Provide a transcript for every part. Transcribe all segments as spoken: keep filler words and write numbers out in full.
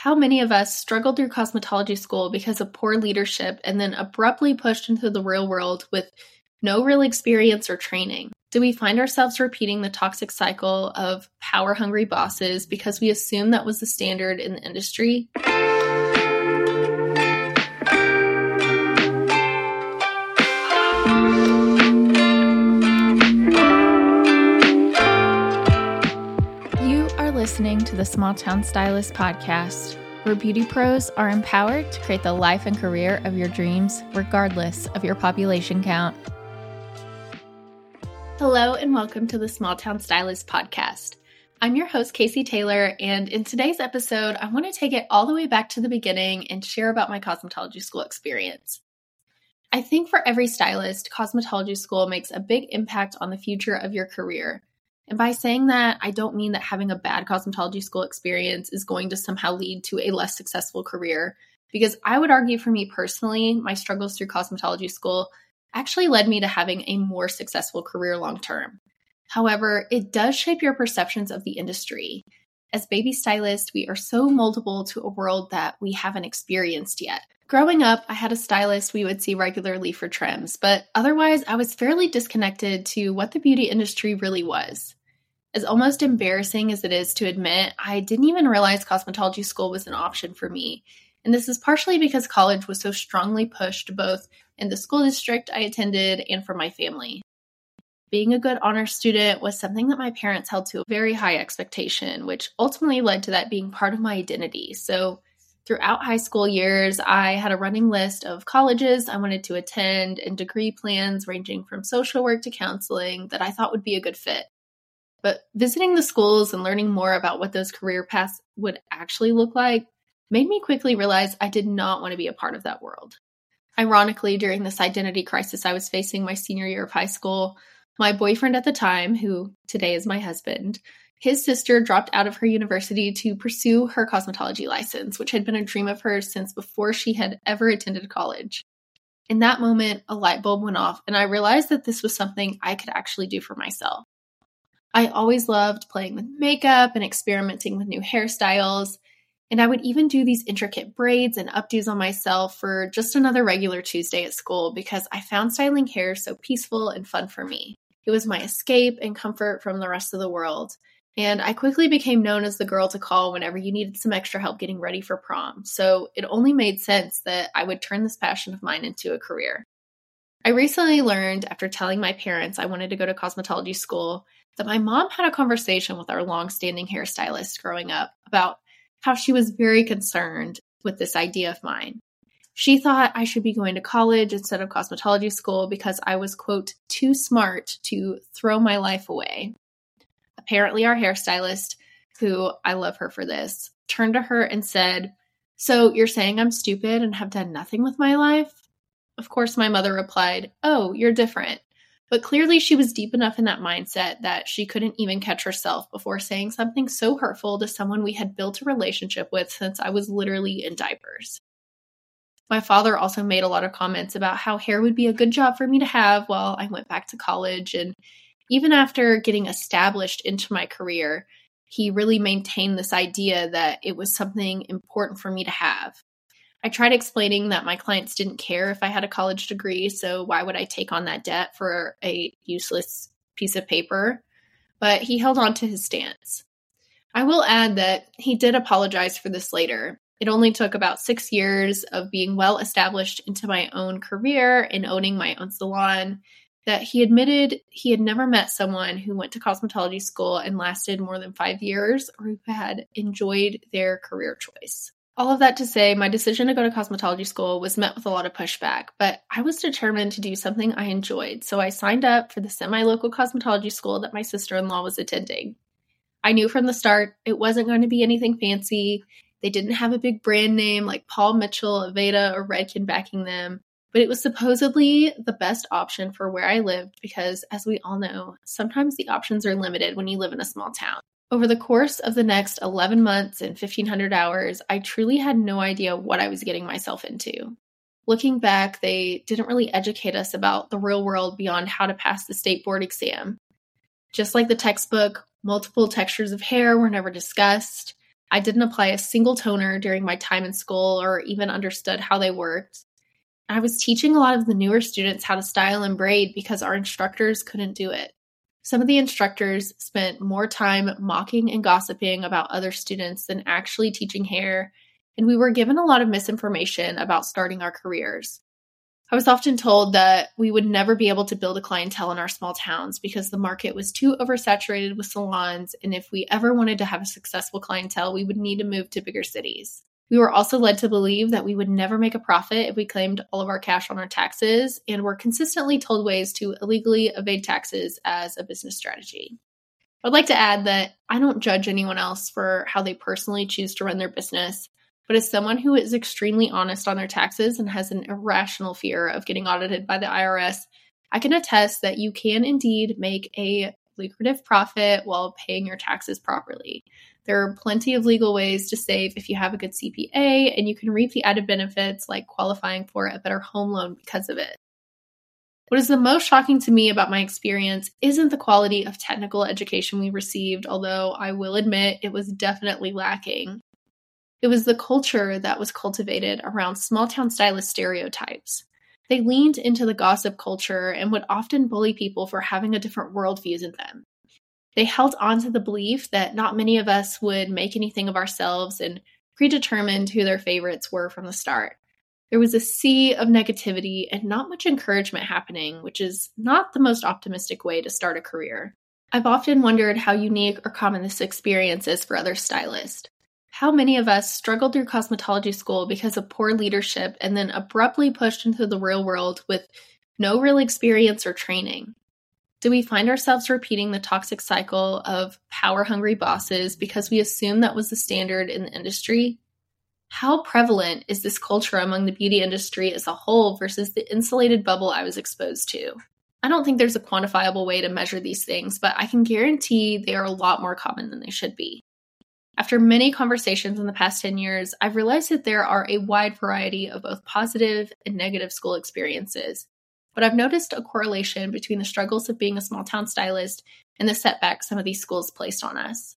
how many of us struggled through cosmetology school because of poor leadership and then abruptly pushed into the real world with no real experience or training? Do we find ourselves repeating the toxic cycle of power-hungry bosses because we assume that was the standard in the industry? You are listening to the Small Town Stylist podcast, where beauty pros are empowered to create the life and career of your dreams, regardless of your population count. Hello and welcome to the Small Town Stylist podcast. I'm your host, Casey Taylor, and in today's episode, I want to take it all the way back to the beginning and share about my cosmetology school experience. I think for every stylist, cosmetology school makes a big impact on the future of your career. And by saying that, I don't mean that having a bad cosmetology school experience is going to somehow lead to a less successful career, because I would argue for me personally, my struggles through cosmetology school actually led me to having a more successful career long term. However, it does shape your perceptions of the industry. As baby stylists, we are so moldable to a world that we haven't experienced yet. Growing up, I had a stylist we would see regularly for trims, but otherwise I was fairly disconnected to what the beauty industry really was. As almost embarrassing as it is to admit, I didn't even realize cosmetology school was an option for me. And this is partially because college was so strongly pushed both in the school district I attended and for my family. Being a good honor student was something that my parents held to a very high expectation, which ultimately led to that being part of my identity. So throughout high school years, I had a running list of colleges I wanted to attend and degree plans ranging from social work to counseling that I thought would be a good fit. But visiting the schools and learning more about what those career paths would actually look like made me quickly realize I did not want to be a part of that world. Ironically, during this identity crisis I was facing my senior year of high school, my boyfriend at the time, who today is my husband, his sister dropped out of her university to pursue her cosmetology license, which had been a dream of hers since before she had ever attended college. In that moment, a light bulb went off, and I realized that this was something I could actually do for myself. I always loved playing with makeup and experimenting with new hairstyles, and I would even do these intricate braids and updos on myself for just another regular Tuesday at school because I found styling hair so peaceful and fun for me. It was my escape and comfort from the rest of the world, and I quickly became known as the girl to call whenever you needed some extra help getting ready for prom, so it only made sense that I would turn this passion of mine into a career. I recently learned, after telling my parents I wanted to go to cosmetology school, that my mom had a conversation with our long-standing hairstylist growing up about how she was very concerned with this idea of mine. She thought I should be going to college instead of cosmetology school because I was, quote, too smart to throw my life away. Apparently our hairstylist, who I love her for this, turned to her and said, "So you're saying I'm stupid and have done nothing with my life?" Of course, my mother replied, "Oh, you're different." But clearly she was deep enough in that mindset that she couldn't even catch herself before saying something so hurtful to someone we had built a relationship with since I was literally in diapers. My father also made a lot of comments about how hair would be a good job for me to have while I went back to college, and even after getting established into my career, he really maintained this idea that it was something important for me to have. I tried explaining that my clients didn't care if I had a college degree, so why would I take on that debt for a useless piece of paper? But he held on to his stance. I will add that he did apologize for this later. It only took about six years of being well established into my own career and owning my own salon that he admitted he had never met someone who went to cosmetology school and lasted more than five years or who had enjoyed their career choice. All of that to say, my decision to go to cosmetology school was met with a lot of pushback, but I was determined to do something I enjoyed, so I signed up for the semi-local cosmetology school that my sister-in-law was attending. I knew from the start it wasn't going to be anything fancy. They didn't have a big brand name like Paul Mitchell, Aveda, or Redken backing them, but it was supposedly the best option for where I lived because, as we all know, sometimes the options are limited when you live in a small town. Over the course of the next eleven months and fifteen hundred hours, I truly had no idea what I was getting myself into. Looking back, they didn't really educate us about the real world beyond how to pass the state board exam. Just like the textbook, multiple textures of hair were never discussed. I didn't apply a single toner during my time in school or even understood how they worked. I was teaching a lot of the newer students how to style and braid because our instructors couldn't do it. Some of the instructors spent more time mocking and gossiping about other students than actually teaching hair, and we were given a lot of misinformation about starting our careers. I was often told that we would never be able to build a clientele in our small towns because the market was too oversaturated with salons, and if we ever wanted to have a successful clientele, we would need to move to bigger cities. We were also led to believe that we would never make a profit if we claimed all of our cash on our taxes, and were consistently told ways to illegally evade taxes as a business strategy. I'd like to add that I don't judge anyone else for how they personally choose to run their business, but as someone who is extremely honest on their taxes and has an irrational fear of getting audited by the I R S, I can attest that you can indeed make a lucrative profit while paying your taxes properly. There are plenty of legal ways to save if you have a good C P A, and you can reap the added benefits like qualifying for a better home loan because of it. What is the most shocking to me about my experience isn't the quality of technical education we received, although I will admit it was definitely lacking. It was the culture that was cultivated around small-town stylist stereotypes. They leaned into the gossip culture and would often bully people for having a different worldview than them. They held on to the belief that not many of us would make anything of ourselves and predetermined who their favorites were from the start. There was a sea of negativity and not much encouragement happening, which is not the most optimistic way to start a career. I've often wondered how unique or common this experience is for other stylists. How many of us struggled through cosmetology school because of poor leadership and then abruptly pushed into the real world with no real experience or training? Do we find ourselves repeating the toxic cycle of power-hungry bosses because we assume that was the standard in the industry? How prevalent is this culture among the beauty industry as a whole versus the insulated bubble I was exposed to? I don't think there's a quantifiable way to measure these things, but I can guarantee they are a lot more common than they should be. After many conversations in the past ten years, I've realized that there are a wide variety of both positive and negative school experiences. But I've noticed a correlation between the struggles of being a small-town stylist and the setbacks some of these schools placed on us.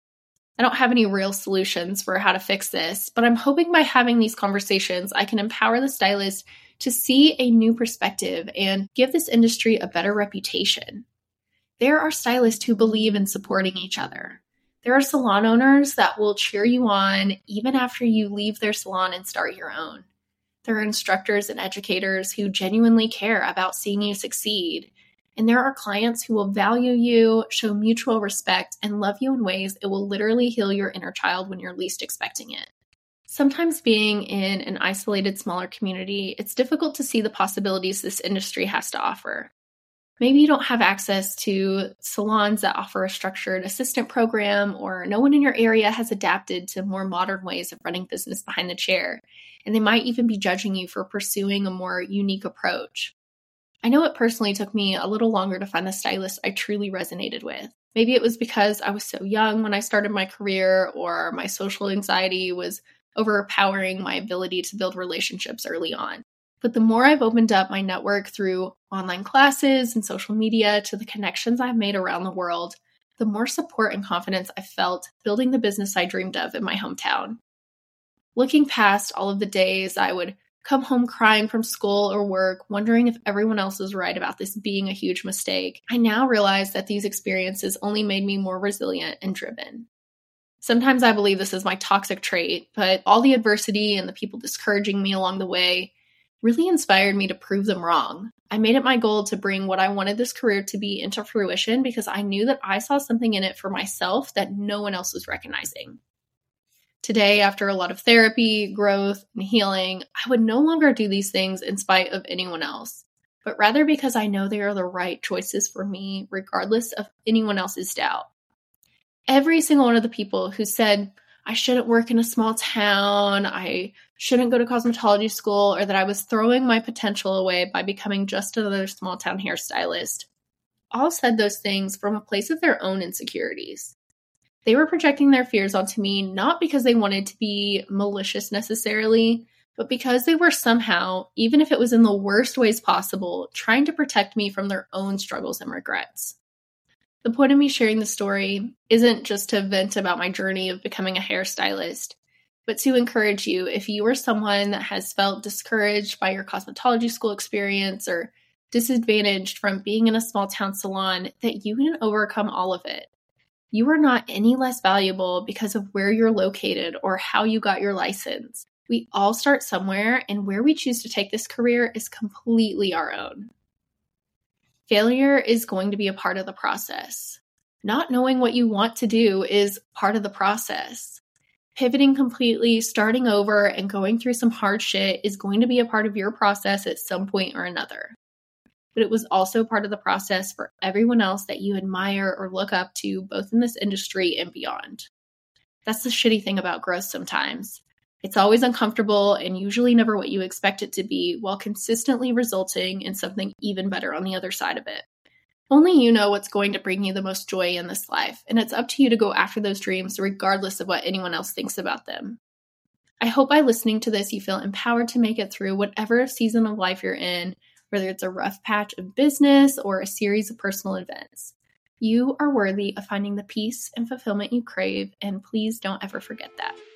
I don't have any real solutions for how to fix this, but I'm hoping by having these conversations, I can empower the stylist to see a new perspective and give this industry a better reputation. There are stylists who believe in supporting each other. There are salon owners that will cheer you on even after you leave their salon and start your own. There are instructors and educators who genuinely care about seeing you succeed. And there are clients who will value you, show mutual respect, and love you in ways it will literally heal your inner child when you're least expecting it. Sometimes being in an isolated, smaller community, it's difficult to see the possibilities this industry has to offer. Maybe you don't have access to salons that offer a structured assistant program, or no one in your area has adapted to more modern ways of running business behind the chair, and they might even be judging you for pursuing a more unique approach. I know it personally took me a little longer to find the stylist I truly resonated with. Maybe it was because I was so young when I started my career, or my social anxiety was overpowering my ability to build relationships early on. But the more I've opened up my network through online classes and social media to the connections I've made around the world, the more support and confidence I've felt building the business I dreamed of in my hometown. Looking past all of the days I would come home crying from school or work, wondering if everyone else was right about this being a huge mistake, I now realize that these experiences only made me more resilient and driven. Sometimes I believe this is my toxic trait, but all the adversity and the people discouraging me along the way really inspired me to prove them wrong. I made it my goal to bring what I wanted this career to be into fruition because I knew that I saw something in it for myself that no one else was recognizing. Today, after a lot of therapy, growth, and healing, I would no longer do these things in spite of anyone else, but rather because I know they are the right choices for me, regardless of anyone else's doubt. Every single one of the people who said, I shouldn't work in a small town, I shouldn't go to cosmetology school, or that I was throwing my potential away by becoming just another small town hairstylist, all said those things from a place of their own insecurities. They were projecting their fears onto me not because they wanted to be malicious necessarily, but because they were somehow, even if it was in the worst ways possible, trying to protect me from their own struggles and regrets. The point of me sharing the story isn't just to vent about my journey of becoming a hairstylist, but to encourage you if you are someone that has felt discouraged by your cosmetology school experience or disadvantaged from being in a small town salon, that you can overcome all of it. You are not any less valuable because of where you're located or how you got your license. We all start somewhere, and where we choose to take this career is completely our own. Failure is going to be a part of the process. Not knowing what you want to do is part of the process. Pivoting completely, starting over, and going through some hard shit is going to be a part of your process at some point or another. But it was also part of the process for everyone else that you admire or look up to, both in this industry and beyond. That's the shitty thing about growth sometimes. It's always uncomfortable and usually never what you expect it to be, while consistently resulting in something even better on the other side of it. Only you know what's going to bring you the most joy in this life, and it's up to you to go after those dreams regardless of what anyone else thinks about them. I hope by listening to this you feel empowered to make it through whatever season of life you're in, whether it's a rough patch of business or a series of personal events. You are worthy of finding the peace and fulfillment you crave, and please don't ever forget that.